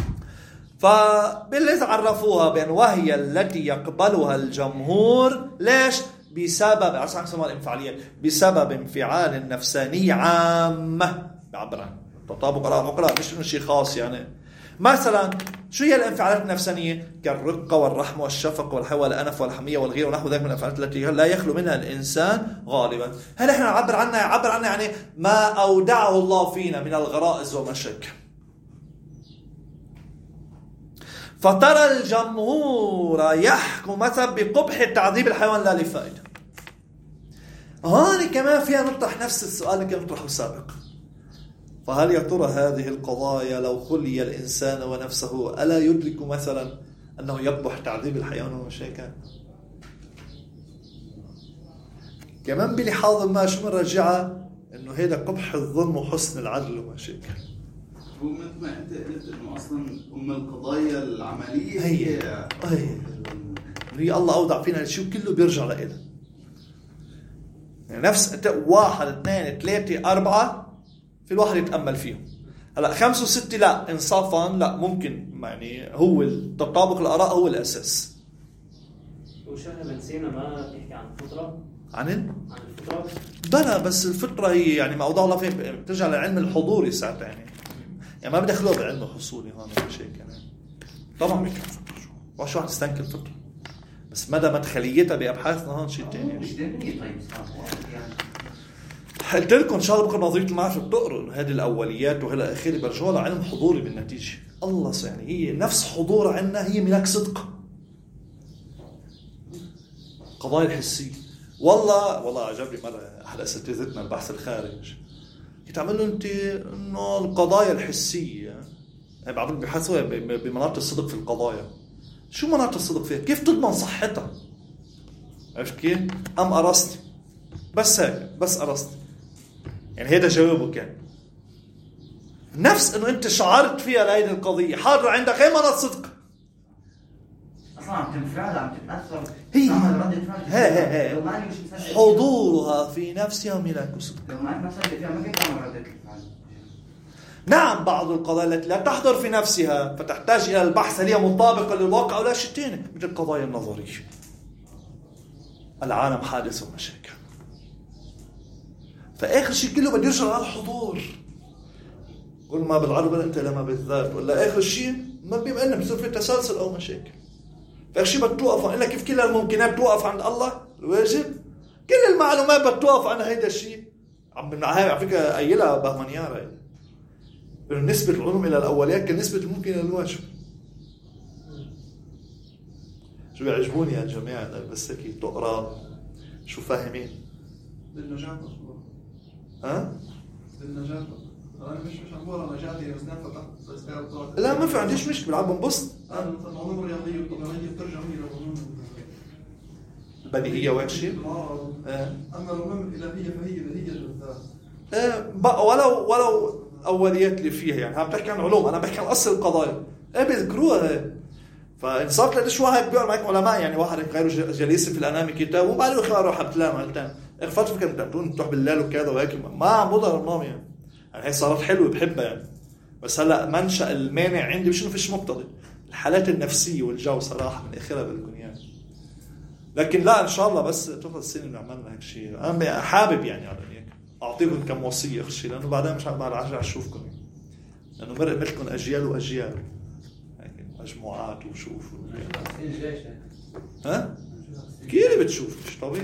فبالذي عرفوها بأن وهي التي يقبلها الجمهور. ليش؟ بسبب الانفعاليات، بسبب انفعال نفساني عامة بعبر عن تطابق العقلاء، مش شيء خاص يعني. مثلا شو هي الانفعالات النفسانية؟ كالرقة والرحمة والشفقة والحيوة والأنف والحمية والغيرة ونحو ذلك من الانفعالات التي لا يخلو منها الإنسان غالبا. هل احنا نعبر عنها يعني ما أودعه الله فينا من الغرائز ومشاكل. فترى الجمهور يحكم مثلا بقبح تعذيب الحيوان لا لفائدة. هون كمان فيها نطرح نفس السؤال اللي كان نطرحه سابقا. فهل يا ترى هذه القضايا لو خلي الإنسان ونفسه ألا يدرك مثلا أنه يقبح تعذيب الحيوان ومشاكل؟ كمان بلحاظ ما شو مرجعة أنه هذا قبح الظلم وحسن العدل ومشاكل. ومثل ما انت قلت انه اصلا القضايا العمليه هي الله اودع فينا الشيء كله بيرجع لإله. يعني نفس 1 2 3 4 في الواحد يتامل فيهم. هلا 5 و6 لا انصافا لا ممكن يعني هو تطابق الاراء هو الاساس. وشغله ابن سينا ما بيحكي عن الفطره؟ عن الفطره؟ بلى، بس الفطره هي يعني ما اوضع الله فيه بترجع لعلم الحضوري ساعتها يعني ما بدخلوه بعلم الحصولي هون شيء كمان. طبعا بيكون فطره شو واحد يستنكر الفطره، بس مدى مدخليتها بابحاثنا هون شيء ثاني. مش دينيه. طيب قلت لكم ان شاء الله بكره نظريه المعرفه بتقروا انه هذه الاوليات وهلا اخره برجعوا لعلم حضوري بالنتيجه. الله يعني هي نفس حضورها عندنا هي ملاك صدق. قضايا الحسيه والله عجبني مره احد اساتذتنا البحث الخارج يتعمل له انت انه القضايا الحسيه بعدين بيحثوا بمناطق الصدق في القضايا. شو مناطق الصدق فيها؟ كيف تضمن صحتها؟ عرفت كيف؟ ام ارست بس هيك بس ارست يعني هذا جوابه كان نفس انه انت شعرت فيها لهيدي القضيه حاضر عندك اي مناطق صدق اصلا عم تنفعل عم تتاثر هي هي حضورها في نفسها ملاك صدق. لو معك مثلا فيها ما كنت تعمل ردة الفعل. نعم بعض القضايا التي لا تحضر في نفسها فتحتاج الى البحث هل هي مطابقه للواقع او لا شيء ثاني مثل القضايا النظريه. العالم حادث ومشاكل، فآخر شيء كله بده يرجع على الحضور. قل ما بالعرب انت لما بالذات، ولا آخر شيء ما بما انه بصير في تسلسل او مشاكل. فآخر شيء بتوقف إلا كيف كل الممكنات توقف عند الله الواجب، كل المعلومات بتوقف عن هيدا الشيء. هاي على فكره قايلها بهمنيارة انه نسبه العلوم الى الاوليات كنسبه الممكن الى الواجب. شو بيعجبوني يا جماعه بس هيك تقرا شو فاهمين للنجاة. للنجاة. انا مش عم بقول نجاتي بس نفع لا ما في عنديش مشكله بلعب بنبسط. انا مثلا العلوم الرياضيه والطبيعيه بترجع هي للعلوم البديهيه وهيك شيء. اما العلوم الالهيه فهي بديهيه للذات. ولو اوليات اللي فيها يعني عم بحكي عن علوم، انا بحكي عن اصل القضايا. بيذكروها هي. فان صارت ليش واحد بيقعد معك علماء يعني واحد غير جليس في الانام كتاب وبعدين اروح ابتلام هالتان فتره كانت بتروح بالليل وكذا وهيك ما عم بضر النوم يعني هي صارت حلوه بحبها يعني. بس هلا منشأ المانع عندي مش انه فيش مقتضي الحالات النفسيه والجو صراحه من اخرها بدكم يعني. لكن لا ان شاء الله بس تفضل السنه اللي عملنا هيك شيء انا حابب يعني على هيك اعطيكم كم وصيه اخر شيء لانه بعدين مش عم ارجع اشوفكم لانه مرق مثلكم اجيال واجيال هيك مجموعات وشوف كيف بتشوف مش طبيعي.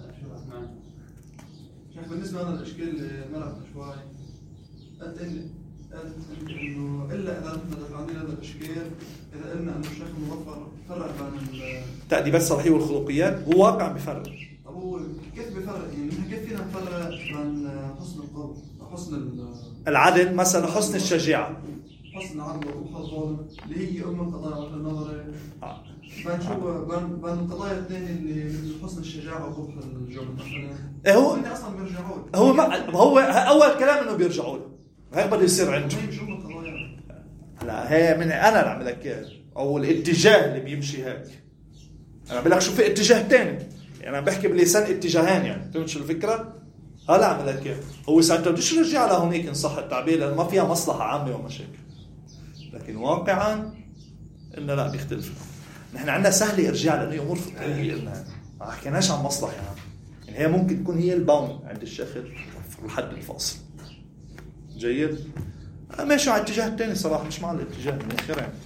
شيخ بالنسبة لنا الإشكال اللي مرقنا شوي قلت إنه إلا إذا نحن دفعنا هذا الإشكال إذا قلنا إنه الشيخ المظفر فرق بين التأديبات الصلاحية والخلقيات هو واقع بفرق. طب هو كيف بفرق يعني نحن كيف فينا نفرق بين حسن القول حسن العدل مثلا حسن الشجاعة حسن العدل وقبح الظالم اللي هي أم القضايا وجه النظر بين شو بين القضايا الثانية اللي حسن الشجاعة وقبح الجبن مثلا هو إني أصلا بيرجعوا هو أول كلام إنه بيرجعوا له هيك بده يصير عنده. شو أم القضايا لا هي من أنا اللي عم لك إياه أو الاتجاه اللي بيمشي هيك. أنا بقول لك شو في اتجاه تاني يعني أنا بحكي بلسان اتجاهان يعني فهمت شو الفكرة؟ هلا عم لك إياه هو ساعتها بديش رجع لهونيك إن صح التعبير لأن ما فيها مصلحة عامة ومشاكل لكن واقعا إنه لا بيختلف. نحن عندنا سهل إرجاع لأنه أمور فطرية قلنا ما حكيناش عن مصلحة يعني هي ممكن تكون هي الباون عند الشيخ الحد الفاصل. جيد ماشي على الاتجاه الثاني صراحة مش مع الاتجاه من الآخر يعني.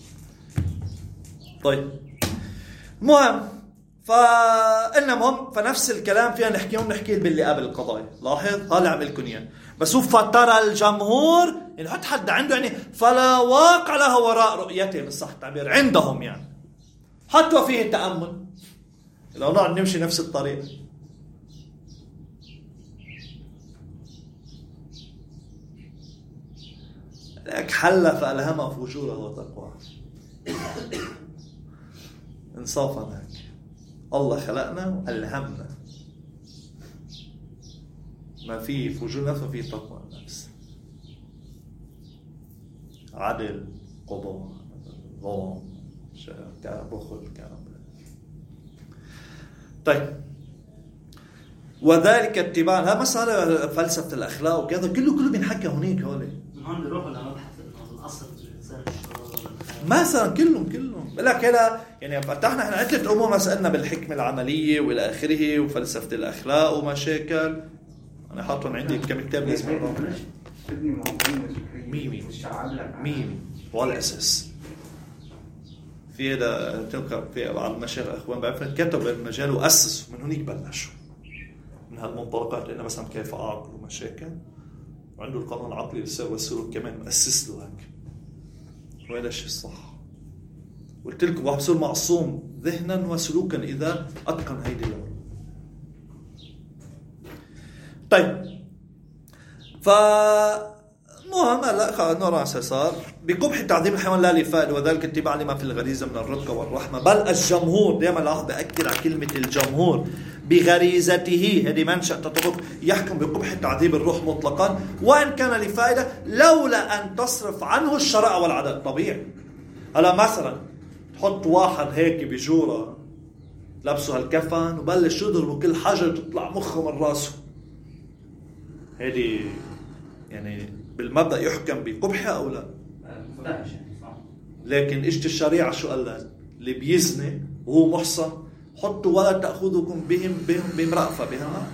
طيب مهم فإنما مهم فنفس الكلام فينا نحكي باللي قبل القضايا. لاحظ هلا عملكم إياه بس هو فترى الجمهور يعني حتى حد عنده يعني فلا واقع له وراء رؤيته من صح التعبير عندهم يعني حتى فيه تأمل لو نقعد نمشي نفس الطريق. لك حلف ألهمه فجوره وتقوى انصافا هيك الله خلقنا وألهمنا ما في فجور نفس وفي تقوى النفس عدل قضاء ظلم بخل كلام. طيب وذلك اتباع هذا مسألة فلسفة الأخلاق وكذا كله بينحكى هناك هولي من هون بيروحوا لمبحث إنه الأصل في الإنسان مثلا كلهم لك هلا يعني فتحنا احنا عدة أمور مسألنا بالحكمة العملية والى آخره وفلسفة الأخلاق ومشاكل أنا حاطهم عندي كم كتاب لازم أقرأهم. ميمي ولا أساس في هذا تلقى في بعض المشايخ أخوان بعرفنا كتبوا المجال وأسسوا من هناك بلشوا من هالمنطلقات لأنه مثلا كيف أعقل ومشاكل وعنده القانون العقلي للسير والسلوك كمان مؤسس له هيك وهذا الشيء الصح. قلت لكم واحد بصير معصوم ذهنا وسلوكا إذا أتقن هيدي الأمور. طيب فمهم لا نرى صار بقبح تعظيم الحيوان لا لفائدة وذلك اتباع لما في الغريزة من الرقة والرحمة بل الجمهور دائما لاحظ بأكد على كلمة الجمهور بغريزته هذه منشأ تطبق يحكم بقبح تعذيب الروح مطلقا وإن كان لفائدة لولا أن تصرف عنه الشرع والعدل. طبيعي هلا مثلا تحط واحد هيك بجورة لبسه هالكفن وبلش يضربه كل حجر تطلع مخه من راسه هذه يعني بالمبدأ يحكم بقبحها أو لا؟ لكن اجت الشريعة شو قال لك؟ اللي بيزني وهو محصن حطوا ولا تأخذكم بهم بمرأفة بهم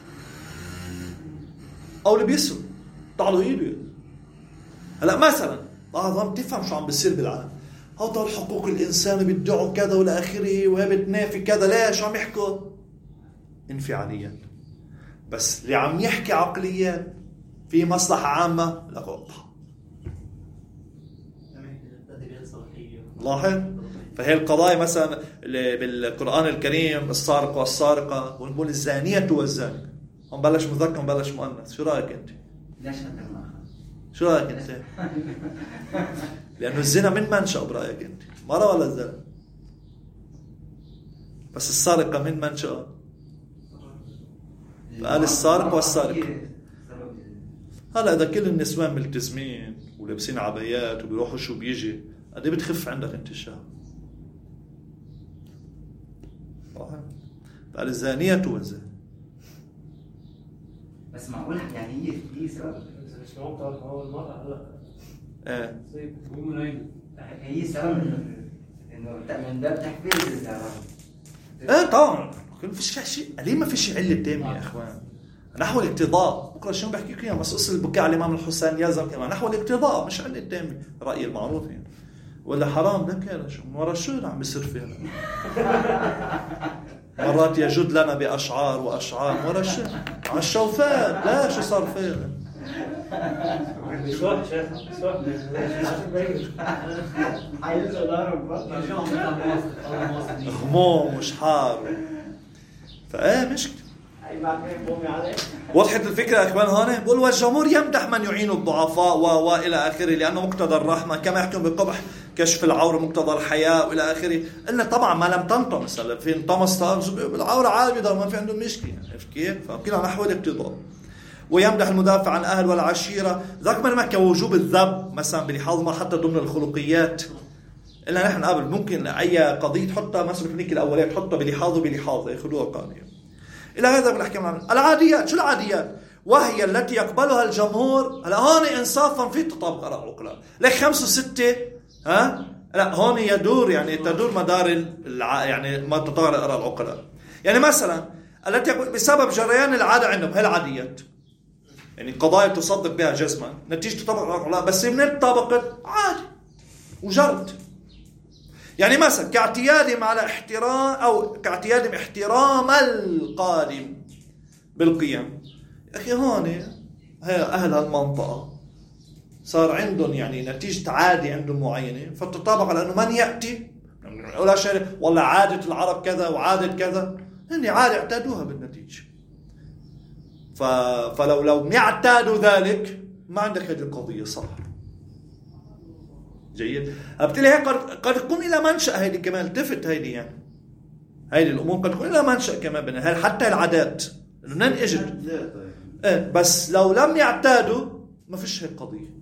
أو اللي بيسروا طعلوا إيده. هلا مثلا عم تفهم شو عم بيصير بالعالم هذا حقوق الإنسان بيدعوا كذا ولا آخره وهي بتنافي كذا ليش عم يحكوا انفعاليا بس اللي عم يحكي عقليا في مصلحة عامة لا واضحة. لاحظ فهي القضايا مثلا بالقرآن الكريم السارق والسارقة ونقول الزانية والزاني هم بلش مذكر بلش مؤنث شو رأيك أنت؟ شو رأيك أنت؟ لأنه الزنا من منشأ برأيك أنت مرة ولا زنا؟ بس السارقة من منشأ فقال السارق والسارقة. هلا إذا كل النسوان ملتزمين ولابسين عبايات وبيروحوا شو بيجي قد بتخف عندك انت الشهوة. فقال الزانية والزاني بس معقول يعني هي سبب مش موقع هو المرأة هلا مو منين هي سبب انه من باب تحفيز الرجل. طبعا ما فيش شيء ليه ما فيش علة تامة يا اخوان نحو الاقتضاء. بكره شو بحكي لكم بس قصة البكاء على الإمام الحسين يلزم كمان نحو الاقتضاء مش علة تامة رأيي المعروف يعني ولا حرام لك يا شو ورا شو اللي عم بيصير فيها مرات يجد لنا بأشعار وأشعار ولا شيء على الشوفات. لا شو صار فيه بيسوح شيخ بيسوح غموم ومش حار. فايه مشكلة. وضحت الفكرة يا اخوان هون؟ بقول والجمهور يمدح من يعين الضعفاء والى اخره لانه مقتضى الرحمة كما يحكم بقبح كشف العورة مقتضى الحياء والى اخره. قلنا طبعا ما لم تنطمس. هلا في انطمس العورة عادي ما في عندهم مشكلة. عرفت كيف؟ فكلها نحو الاقتضاء. ويمدح المدافع عن أهل والعشيرة. ذاك ما نحكي وجوب الذب مثلا بلحاظ ما حتى ضمن الخلقيات. إلا نحن قبل ممكن أي قضية تحطها مثلا في الأولية تحطها بلحاظ يأخذوها قانونيا. إلى هذا بنحكي العاديات. شو العاديات؟ وهي التي يقبلها الجمهور. هلا هون إنصافا في تطابق آراء العقلاء. لك 5 و6 لا هون يدور يعني تدور مدار يعني ما تطابق آراء العقلاء. يعني مثلا التي بسبب جريان العادة عندهم هي العاديات. يعني قضايا تصدق بها جزما نتيجة تطابق آراء العقلاء بس من طابقت عادي وجرت. يعني مثلا كاعتيادهم على احترام أو كاعتيادهم احترام القادم بالقيم. أخي هون أهل هالمنطقة صار عندهم يعني نتيجة عادة عندهم معينة فتطابق على أنه من يأتي ولا شيء والله عادة العرب كذا وعادة كذا هني عادة اعتادوها بالنتيجة. فلو لم يعتادوا ذلك ما عندك هذه القضية صح. جيد. بالتالي هي قد تكون إلى منشأ هذه كمان التفت هذه يعني هذه الأمور قد تكون إلى منشأ كمان بينها حتى العادات إنه ننجد بس لو لم يعتادوا ما فيش هيك قضية.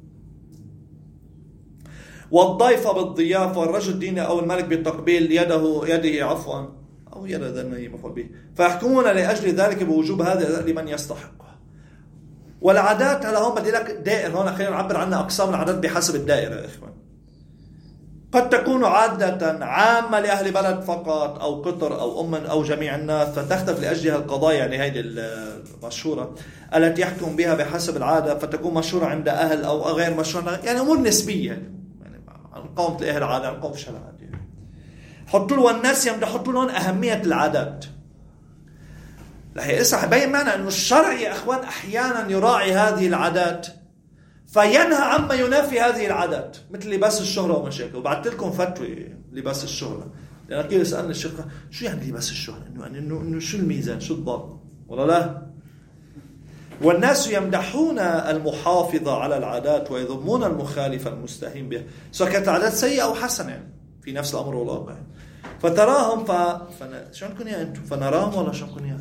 والضيفة بالضيافة والرجل الديني أو الملك بالتقبيل يده عفوا أو يد ذنبه مفعول به فيحكمون لأجل ذلك بوجوب هذا لمن يستحقه. والعادات هلا هون بدي لك دائر هون خلينا نعبر عنها أقسام العادات بحسب الدائرة يا إخوان. قد تكون عادة عامة لأهل بلد فقط أو قطر أو أو جميع الناس فتختلف لأجلها القضايا يعني هذه المشهورة التي يحكم بها بحسب العادة فتكون مشهورة عند أهل أو غير مشهورة يعني أمور نسبية يعني قوم تلاقيها العادة قوم فيش العادة يعني. حطوا له والناس يحطوا لهم أهمية العادات. لهي إسا بين معنى أنه الشرع يا أخوان أحيانا يراعي هذه العادات فينهى عما ينافي هذه العادات مثل لباس الشهرة ومشاكل. وبعثت لكم فتوى لباس الشهرة لأن كيف سألني الشيخ شو يعني لباس الشهرة إنه شو الميزان شو الضابط ولا لا. والناس يمدحون المحافظة على العادات ويذمون المخالف المستهين بها سواء كانت عادات سيئة أو حسنة يعني في نفس الأمر والواقع. فتراهم شو عندكم يا أنتم فنراهم ولا شو عندكم يا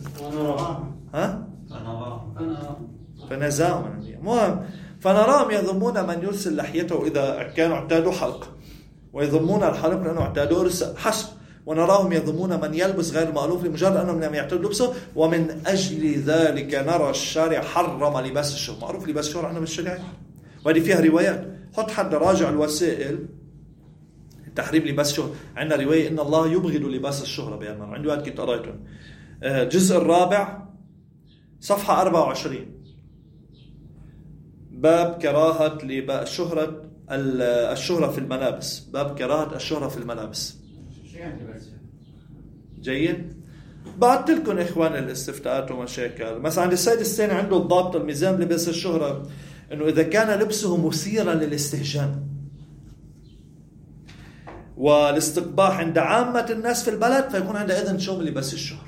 فنزاهم مهم. فنراهم يذمون من يرسل لحيته إذا كانوا اعتادوا حلق ويذمون الحلق لأنه اعتادوا حسب. ونراهم يذمون من يلبس غير مألوف لمجرد أنهم لم يعتادوا لبسه. ومن أجل ذلك نرى الشارع حرم لباس الشهر. معروف لباس الشهر عندنا بالشريعة وهذه فيها روايات. حط حد راجع الوسائل تحريم لباس الشهر. عندنا رواية إن الله يبغض لباس الشهرة بياننا عندي وقت كنت قرأتهم الجزء 4 صفحة 24 باب كراهة الشهرة في الملابس. باب كراهة الشهرة في الملابس. جيد. بعت لكم إخوان الاستفتاءات ومشاكل. مثلا عند السيد الثاني عنده الضابط الميزان لباس الشهرة إنه إذا كان لبسه مثيرا للاستهجان والاستقباح عند عامة الناس في البلد فيكون عنده إذن شو من لباس الشهرة.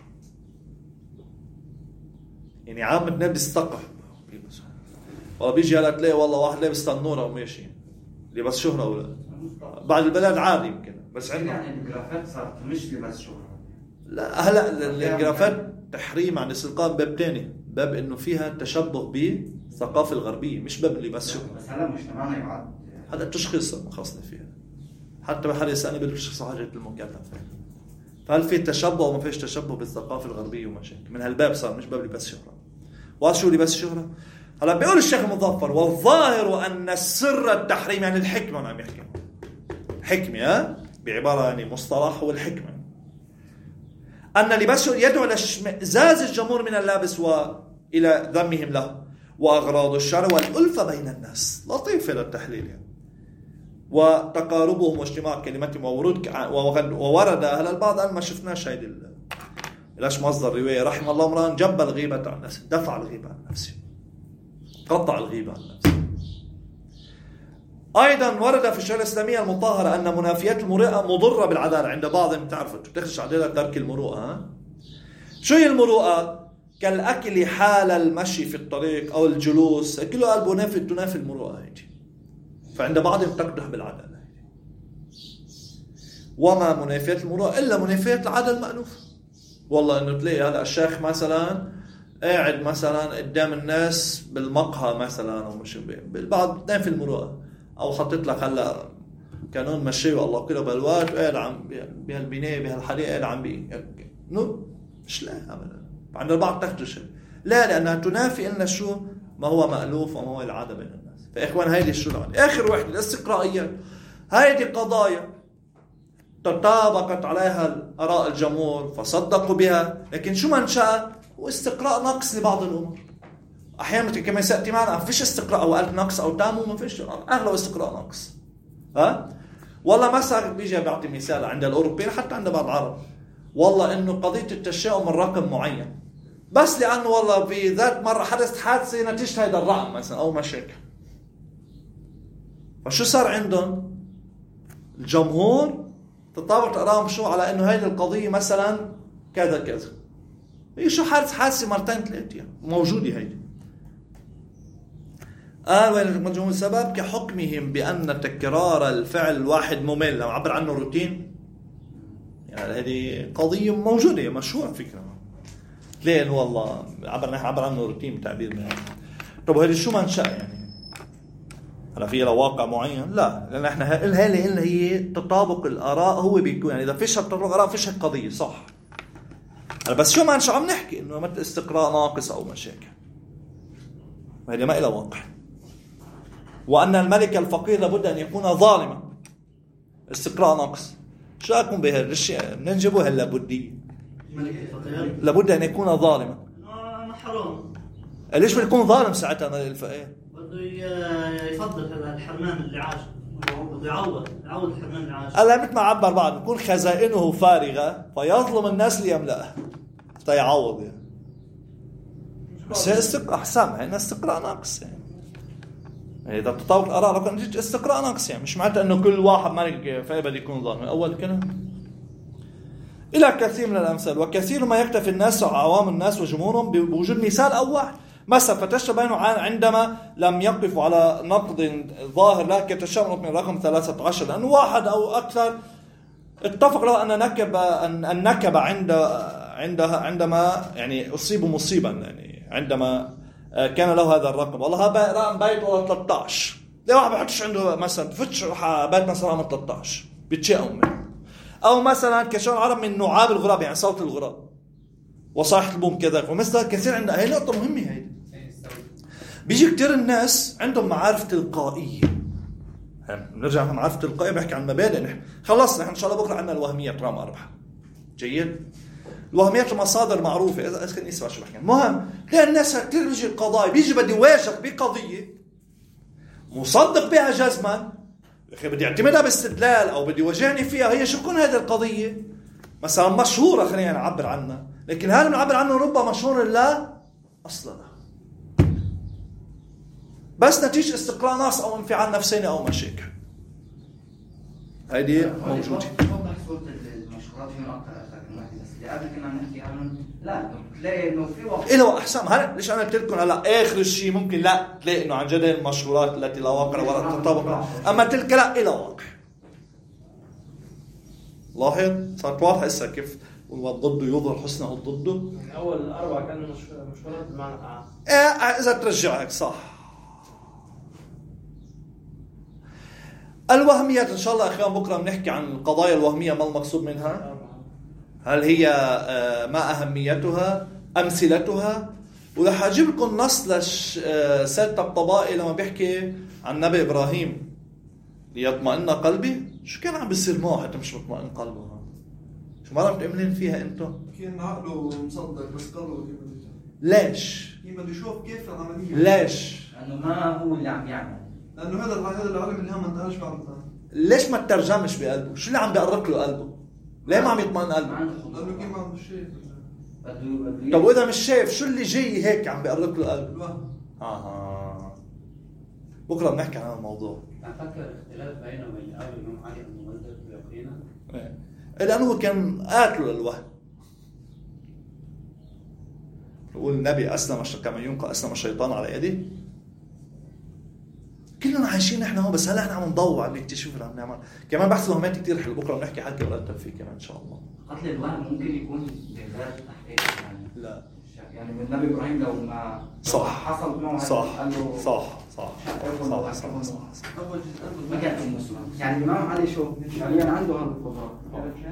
يعني عامة الناس بيستقبح والله بيجي هلا تلاقي والله واحد لابس تنورة وماشي لباس شهرة ولا بعد البلد عادي يمكن بس عندنا يعني الجرافات صارت مش لباس شهرة. لا هلا الجرافات تحريم عن السلقان باب تاني باب انه فيها تشبه بالثقافة الغربية مش باب لباس شهرة. بس هلا مجتمعنا يعد هذا التشخيص خاصنا فيها حتى بحد يسألني بالتشخيص حاجة المكلف فهل في تشبه وما فيش تشبه بالثقافة الغربية ومشاكل من هالباب صار مش باب لباس شهرة. وشو لباس شهرة؟ هلا بيقول الشيخ المظفر والظاهر أن السر التحريم يعني الحكمة عم يحكي حكمة بعبارة يعني مصطلح هو الحكمة أن لباس يدعو لاشمئزاز الجمهور من اللابس وإلى ذمهم له وأغراض الشرع والألفة بين الناس. لطيف هذا التحليل يعني. وتقاربهم واجتماع كلمتهم وورد هلا البعض قال ما شفناش هيدي ليش مصدر رواية رحم الله امرأ جب الغيبة عن نفسه، دفع الغيبة عن نفسه، قطع الغيبة عن نفسه. أيضا ورد في الشريعة الإسلامية المطهرة أن منافيات المروءة مضرة بالعدالة عند بعضهم. تعرفوا تخرج عدالة ترك المروءة. شو هي المروءة؟ كالأكل حال المشي في الطريق أو الجلوس، كله قلبه تنافي المروءة هيك. فعند بعضهم تقدح بالعدالة. وما منافيات المروءة إلا منافيات العدل المألوف. والله إنه تلاقي هذا الشيخ مثلا قاعد مثلا قدام الناس بالمقهى مثلا أو مش بالبعض تنافي المروءة، أو حطيت لك هلا كانون مشي والله كله بالوقت قاعد عم بهالبناية بهالحديقة قاعد عم مش لا أبدا. عند البعض تخدش لا، لأنها تنافي إلا شو ما هو مألوف وما هو العادة بين الناس. فإخوان هيدي الشو العادة. آخر واحدة الاستقرائيات. هيدي قضايا تطابقت عليها آراء الجمهور فصدقوا بها، لكن شو منشأ هو استقراء نقص لبعض الأمور. أحيانا كما سأتي معنا فيش استقراء أو قلت نقص أو تام، ما فيش، أغلب استقراء نقص. والله مثلا بيجي بيعطي مثال عند الأوروبيين حتى عند بعض العرب، والله إنه قضية التشاؤم من رقم معين بس لأنه والله في ذات مرة حدثت حادثة نتيجة هذا الرقم مثلا أو مشاكل. فشو صار عندهم؟ الجمهور تطابق آرائهم شو على إنه هذه القضية مثلا كذا كذا. هي شو حادثة مرتين ثلاثة يعني موجودة هيدي. وين الجمهور السبب كحكمهم بأن تكرار الفعل الواحد ممل، لما عبر عنه روتين. يعني هذه قضية موجودة مشهورة فكرة. ليه إنه والله عبر عنه روتين تعبير منه. طب هذه شو منشأ يعني؟ هلا في له واقع معين؟ لا، لأن احنا هي تطابق الآراء هو بيكون يعني إذا فيش تطابق الآراء فيش القضية صح. بس شو منشأ عم نحكي إنه مثل استقراء ناقص أو مشاكل. وهذا ما إله واقع. وأن الملك الفقير لابد أن يكون ظالما. استقراء ناقص. شو أكون بهالشيء؟ ننجبه هاللابدية. الملك الفقير لابد أن يكون ظالما. حرام. ليش بيكون ظالم ساعتها الفقير؟ بده يفضل هذا الحرمان اللي عاش، بده يعوض الحرمان اللي عاش. قال مثل ما عبر بعض بيكون خزائنه فارغة فيظلم الناس ليملأها فيعوض يعني. بس هي استقراء أحسن، هنا استقراء ناقص يعني. إذا تطابق الآراء لو كان جيت استقراء ناقص يعني، مش معناته إنه كل واحد مالك فقير بده يكون ظالم. أول كلام. إلى كثير من الأمثال، وكثير ما يكتفي الناس وعوام الناس وجمهورهم بوجود مثال أو واحد. مثلا فتشبه بينه عندما لم يقفوا على نقد ظاهر لا كتشابه من رقم 13، لأنه واحد أو أكثر اتفق له أن النكبة عندما يعني أصيبوا مصيبا يعني عندما كان له هذا الرقم، والله رقم بيت ولا 13. ليه واحد بيحطش عنده مثلا فتش بيت مثلا رقم 13 بيتشاؤم منه. أو مثلا كشان العرب من نعاب الغراب يعني صوت الغراب وصاحة البوم كذا. ومثلا كثير عندنا هي نقطة مهمة هيدي. بيجي كتير الناس عندهم معارف تلقائية. نرجع لمعارف تلقائية بحكي عن مبادئ. نحن خلصنا نحن إن شاء الله بكرة عندنا الوهميات رقم 4. جيد. الوهميات المصادر معروفة. إذا أسكن نسمع شو بحكي. المهم لأن الناس كتير بيجي القضايا بيجي بدي واجب بقضية مصدق بها جزما، بدي يعتمدها باستدلال أو بدي وجهني فيها. هي شو كون هذه القضية مثلا مشهورة خلينا نعبر عنها، لكن هذا بنعبر عنه ربما مشهور لا أصلا بس نتيجة استقراء ناس أو انفعال نفساني أو مشاكل. هذه موجودة. توضح صورة المشهورات هنا أكثر من واحد، بس اللي قبل كنا بنحكي عنهم لا تلاقي إنه في وقت. إله أحسن. هلا ليش أنا قلت لكم هلا آخر الشيء ممكن لا تلاقي إنه عن جد المشهورات التي لا واقع ولا تطابق، أما تلك لا إله واقع. لاحظ صارت واضحة هسه كيف والضد يظهر حسنه ضده. من أول 4 كانوا مشهورات بمعنى عام. إذا ترجعك صح. الوهميات إن شاء الله أخيرا بكرة بنحكي عن القضايا الوهمية، ما المقصود منها، هل هي ما أهميتها، أمثلتها. ورح أجيب لكم نص لسيد طبطبائي لما بيحكي عن نبي إبراهيم ليطمئن قلبي. شو كان عم بيصير معه حتى مش مطمئن قلبه؟ شو مرة متأمنين فيها أنتم؟ كان عقله مصدق بس قلبه كيف بده. ليش؟ بده يشوف كيف العملية. ليش؟ لأنه ما هو اللي عم يعمل. لأنه هذا العالم اللي هم ما انتهاش بعد. ليش ما ترجمش بقلبه؟ شو اللي عم بيقرق له قلبه؟ ليه ما عم يطمئن قلبه؟ لأنه كيف ما عنده شيء. طب واذا مش شايف شو اللي جاي هيك عم بيقرب له القلب؟ الوهم. بكره بنحكي عن الموضوع. أفكر اختلاف بينه وبين قول الإمام علي أنه مصدر يقينا. لأنه هو كان قاتل للوهم. نقول النبي أسلم كما ينقى أسلم الشيطان على يده. كلنا عايشين احنا هون، بس هلا احنا عم ندور عم نكتشف اللي عم نعمل. كمان بحث الوهمات كثير حلو، بكره بنحكي حكي مرتب فيه كمان ان شاء الله. قتل الوهم ممكن يكون بغير تحقيق يعني. لا يعني من النبي ابراهيم لو ما صح حصل معه صح قال له صح صح صح صح صح ما كان في مسلم. يعني الامام علي شو فعليا عنده هالقدرات.